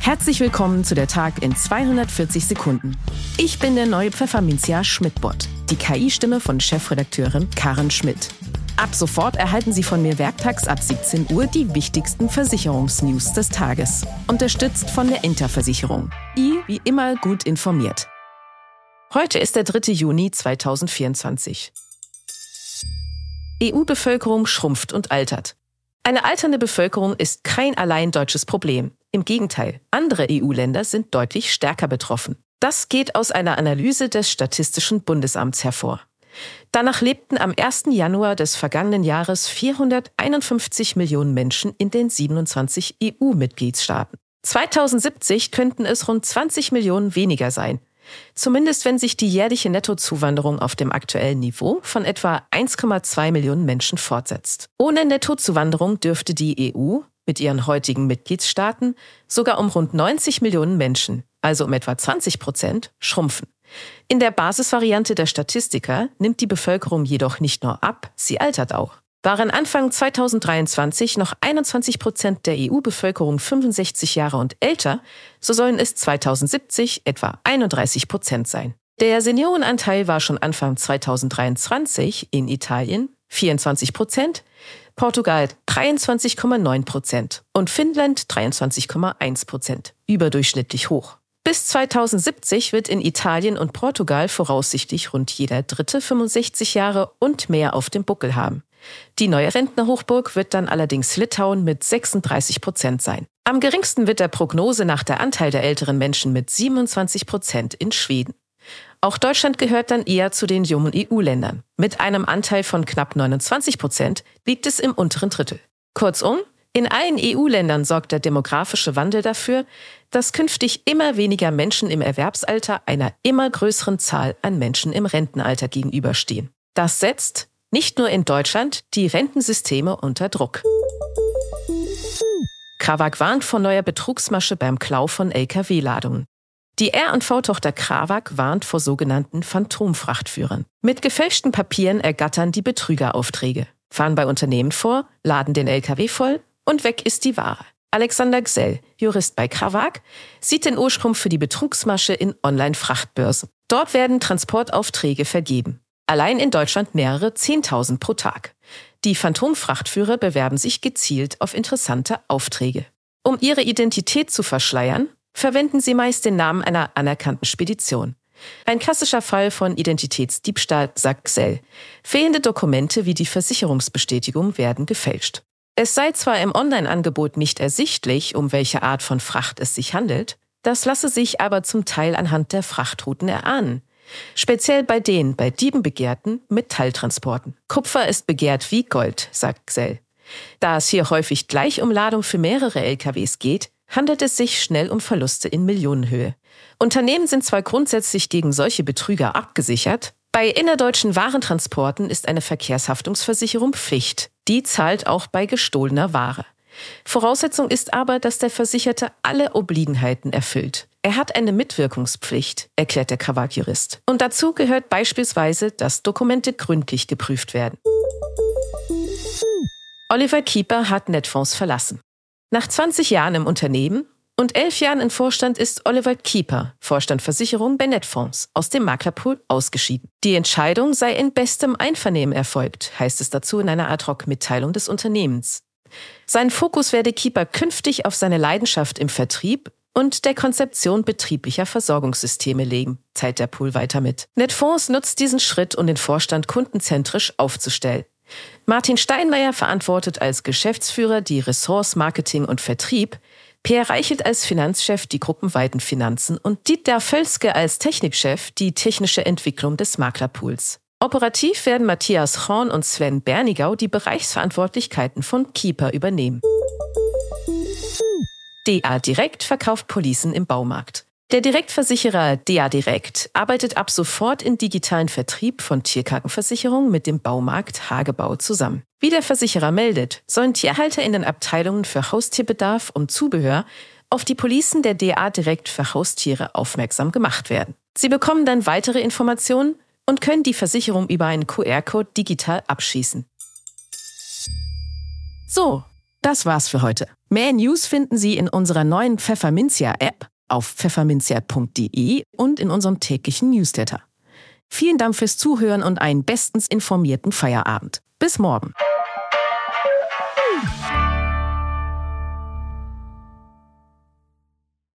Herzlich willkommen zu der Tag in 240 Sekunden. Ich bin der neue Pfefferminzia Schmidt-Bot, die KI-Stimme von Chefredakteurin Karen Schmidt. Ab sofort erhalten Sie von mir werktags ab 17 Uhr die wichtigsten Versicherungsnews des Tages. Unterstützt von der Interversicherung. Wie immer gut informiert. Heute ist der 3. Juni 2024. EU-Bevölkerung schrumpft und altert. Eine alternde Bevölkerung ist kein allein deutsches Problem. Im Gegenteil, andere EU-Länder sind deutlich stärker betroffen. Das geht aus einer Analyse des Statistischen Bundesamts hervor. Danach lebten am 1. Januar des vergangenen Jahres 451 Millionen Menschen in den 27 EU-Mitgliedstaaten. 2070 könnten es rund 20 Millionen weniger sein. Zumindest wenn sich die jährliche Nettozuwanderung auf dem aktuellen Niveau von etwa 1,2 Millionen Menschen fortsetzt. Ohne Nettozuwanderung dürfte die EU mit ihren heutigen Mitgliedstaaten sogar um rund 90 Millionen Menschen, also um etwa 20%, schrumpfen. In der Basisvariante der Statistiker nimmt die Bevölkerung jedoch nicht nur ab, sie altert auch. Waren Anfang 2023 noch 21% der EU-Bevölkerung 65 Jahre und älter, so sollen es 2070 etwa 31% sein. Der Seniorenanteil war schon Anfang 2023 in Italien 24%, Portugal 23,9% und Finnland 23,1%, überdurchschnittlich hoch. Bis 2070 wird in Italien und Portugal voraussichtlich rund jeder Dritte 65 Jahre und mehr auf dem Buckel haben. Die neue Rentnerhochburg wird dann allerdings Litauen mit 36% sein. Am geringsten wird der Prognose nach der Anteil der älteren Menschen mit 27% in Schweden. Auch Deutschland gehört dann eher zu den jungen EU-Ländern. Mit einem Anteil von knapp 29% liegt es im unteren Drittel. Kurzum, in allen EU-Ländern sorgt der demografische Wandel dafür, dass künftig immer weniger Menschen im Erwerbsalter einer immer größeren Zahl an Menschen im Rentenalter gegenüberstehen. Das setzt, nicht nur in Deutschland, die Rentensysteme unter Druck. CRAVAG warnt vor neuer Betrugsmasche beim Klau von Lkw-Ladungen. Die R&V-Tochter CRAVAG warnt vor sogenannten Phantomfrachtführern. Mit gefälschten Papieren ergattern die Betrüger Aufträge, fahren bei Unternehmen vor, laden den Lkw voll und weg ist die Ware. Alexander Gsell, Jurist bei CRAVAG, sieht den Ursprung für die Betrugsmasche in Online-Frachtbörsen. Dort werden Transportaufträge vergeben. Allein in Deutschland mehrere 10.000 pro Tag. Die Phantomfrachtführer bewerben sich gezielt auf interessante Aufträge. Um ihre Identität zu verschleiern, verwenden sie meist den Namen einer anerkannten Spedition. Ein klassischer Fall von Identitätsdiebstahl, sagt Gsell. Fehlende Dokumente wie die Versicherungsbestätigung werden gefälscht. Es sei zwar im Online-Angebot nicht ersichtlich, um welche Art von Fracht es sich handelt, das lasse sich aber zum Teil anhand der Frachtrouten erahnen. Speziell bei den bei Dieben begehrten Metalltransporten. Kupfer ist begehrt wie Gold, sagt Gsell. Da es hier häufig gleich um Ladung für mehrere LKWs geht, handelt es sich schnell um Verluste in Millionenhöhe. Unternehmen sind zwar grundsätzlich gegen solche Betrüger abgesichert, bei innerdeutschen Warentransporten ist eine Verkehrshaftungsversicherung Pflicht. Die zahlt auch bei gestohlener Ware. Voraussetzung ist aber, dass der Versicherte alle Obliegenheiten erfüllt. Er hat eine Mitwirkungspflicht, erklärt der CRAVAG-Jurist. Und dazu gehört beispielsweise, dass Dokumente gründlich geprüft werden. Oliver Kieper hat Netfonds verlassen. Nach 20 Jahren im Unternehmen und 11 Jahren im Vorstand ist Oliver Kieper, Vorstand Versicherung bei Netfonds, aus dem Maklerpool ausgeschieden. Die Entscheidung sei in bestem Einvernehmen erfolgt, heißt es dazu in einer Ad-hoc-Mitteilung des Unternehmens. Sein Fokus werde Kieper künftig auf seine Leidenschaft im Vertrieb und der Konzeption betrieblicher Versorgungssysteme legen, teilt der Pool weiter mit. Netfonds nutzt diesen Schritt, um den Vorstand kundenzentrisch aufzustellen. Martin Steinmeier verantwortet als Geschäftsführer die Ressorts Marketing und Vertrieb, Peer Reichelt als Finanzchef die gruppenweiten Finanzen und Dieter Völzke als Technikchef die technische Entwicklung des Maklerpools. Operativ werden Matthias Horn und Sven Bernigau die Bereichsverantwortlichkeiten von Kieper übernehmen. DA Direkt verkauft Policen im Baumarkt. Der Direktversicherer DA Direkt arbeitet ab sofort im digitalen Vertrieb von Tierkrankenversicherungen mit dem Baumarkt Hagebau zusammen. Wie der Versicherer meldet, sollen Tierhalter in den Abteilungen für Haustierbedarf und Zubehör auf die Policen der DA Direkt für Haustiere aufmerksam gemacht werden. Sie bekommen dann weitere Informationen und können die Versicherung über einen QR-Code digital abschließen. So, Das war's für heute. Mehr News finden Sie in unserer neuen Pfefferminzia-App, auf pfefferminzia.de und in unserem täglichen Newsletter. Vielen Dank fürs Zuhören und einen bestens informierten Feierabend. Bis morgen.